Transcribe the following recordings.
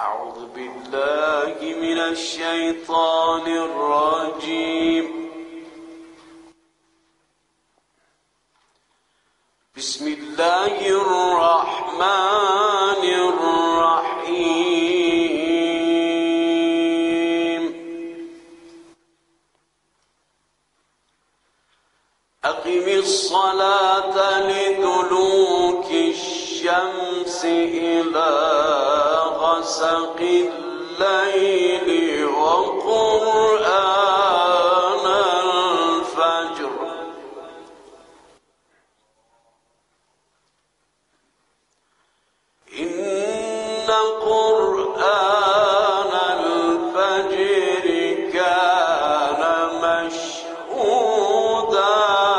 أعوذ بالله من الشيطان الرجيم. بسم الله الرحمن الرحيم. أقم الصلاة لدلوك الشمس إلى غسق الليل وقرآن الفجر إن قرآن الفجر كان مشهودا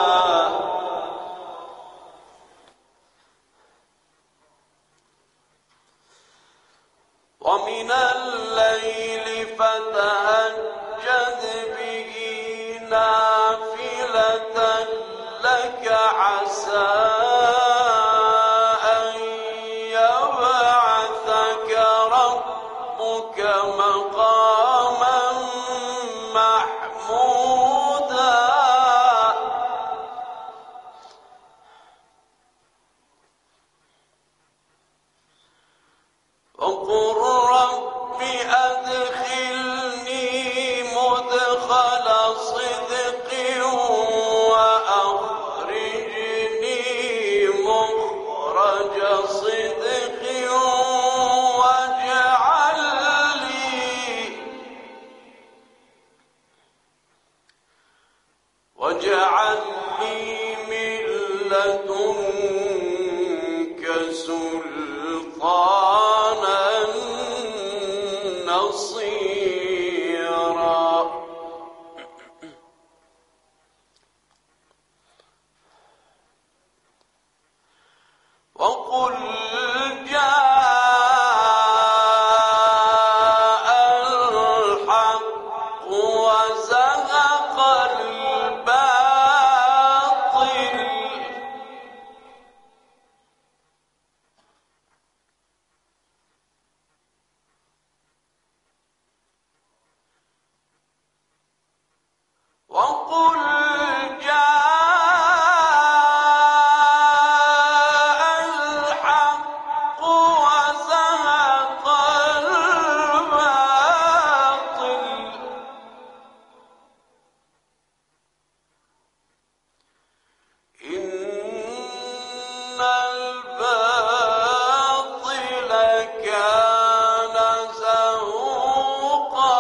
ومن الليل فتهجد به نافلة لك عسى أن يبعثك ربك مقاما محمودا وقل رب أدخلني مدخل صدق وأخرجني مخرج صدق واجعل لي من لدنك سلطانا نصيرا. وقل جاء الحق وزهق الباطل وقل جاء الحق وزهق الباطل إن الباطل كان زهوقا.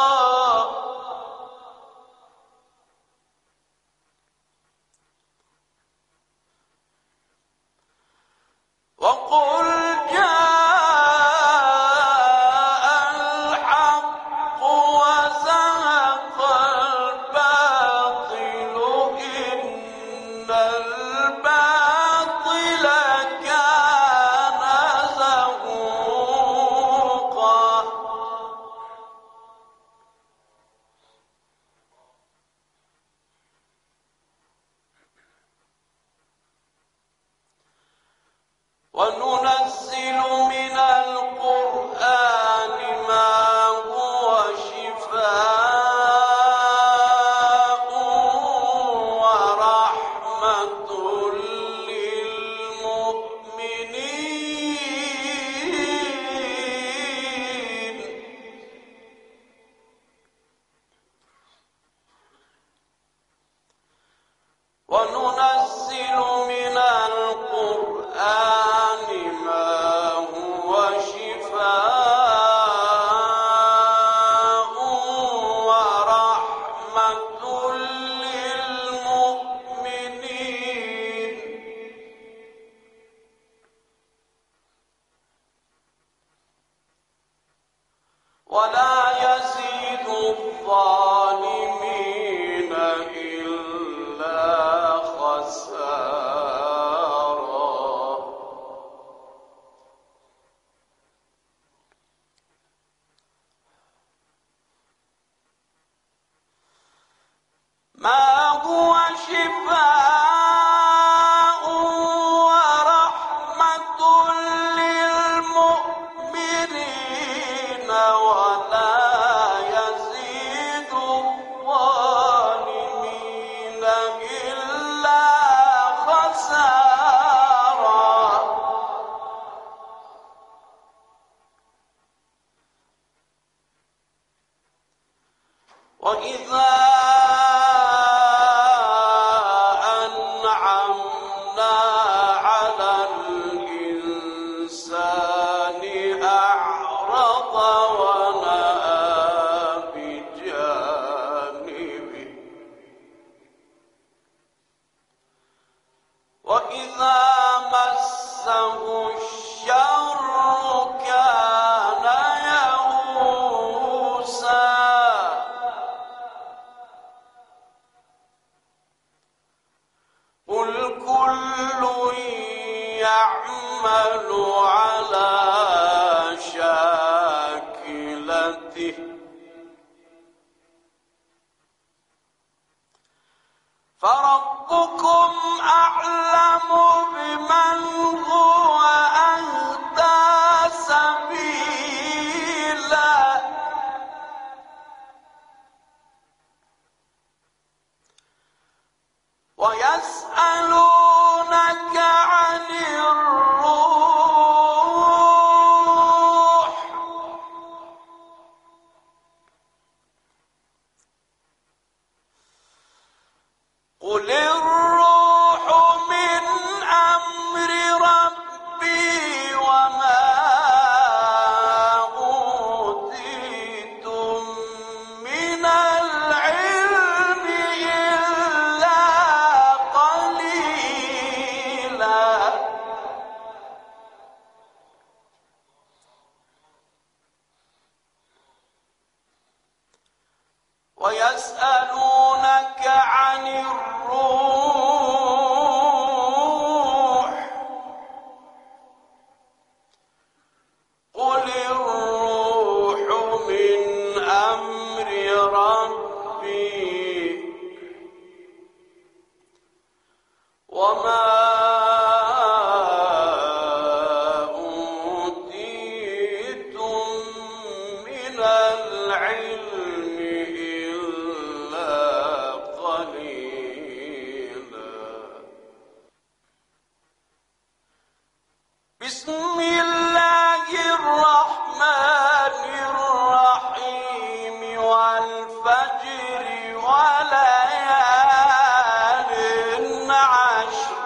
وقل جاء الحق وزهق الباطل إن الباطل كان زهوقا. وننزل من القرآن ما هو شفاء ورحمة للمؤمنين وننزل من القرآن ما هو شفاء ورحمة للمؤمنين ولا يزيد الظالمين إلا خسارا. ما هو شفاء ورحمة للمؤمنين ولا يزيد الظالمين إلا خسارا. وإذا أنعمنا على الإنسان أعرض ونأى بجانبه وإذا مسه الشر كان يئوسا. قل كل يعمل على شاكلته فربكم أعلم بمن هو أهدى سبيلا. ويسألونك عن الروح قل الروح من أمر ربي وما أوتيتم من العلم إلا قليلا. ويسألونك عن الروح قل الروح من أمر ربي وما أوتيتم من العلم إلا قليلا. بسم الله الرحمن الرحيم والفجر وليال عشر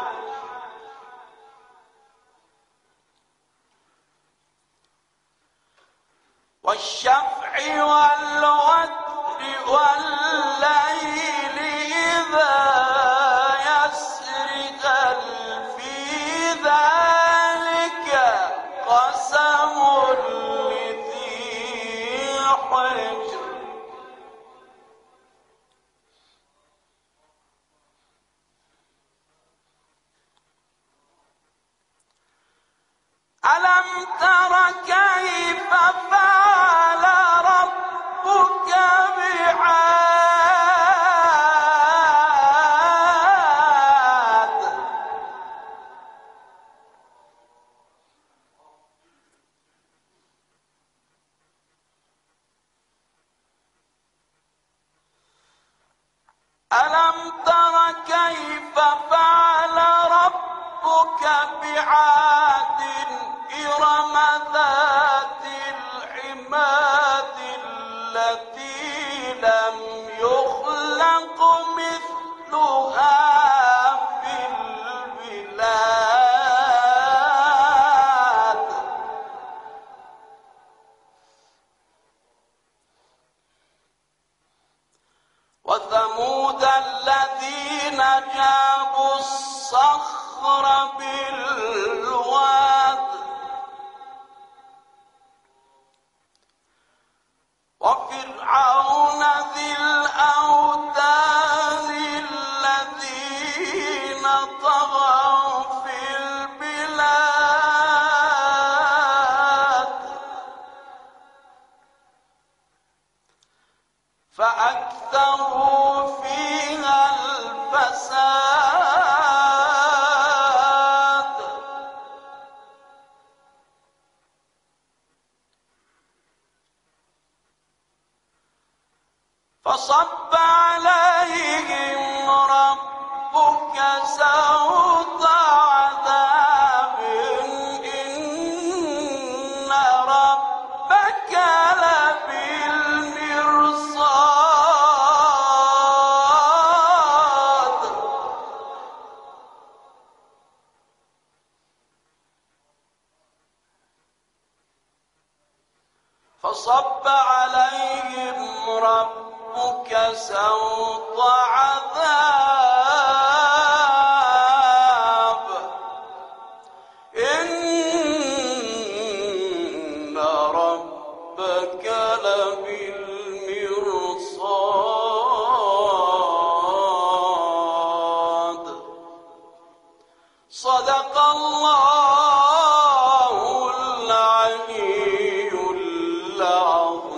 والشفع والوتر والليل إذا يسر هل في ذلك قسم لذي حجر. ألم تر كيف فعل ربك بعاد ألم تر كيف فعل ربك بعاد إرم ذات العماد التي لم يخلق مثلها في البلاد. وثمود الذين جابوا الصخر بالواد وفرعون ذي الأوتاد الذين طغوا في البلاد فأكثروا فيها الفساد. فصب عليهم ربك سوط عذاب إن ربك لبالمرصاد فصب عليهم ربك سوط عذاب إن ربك لبالمرصاد صدق الله العلي العظيم.